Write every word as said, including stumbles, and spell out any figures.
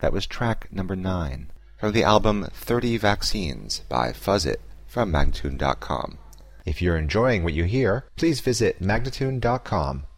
That was track number nine from the album thirty Vaccines by Fuzzit from Magnatune dot com. If you're enjoying what you hear, please visit Magnatune dot com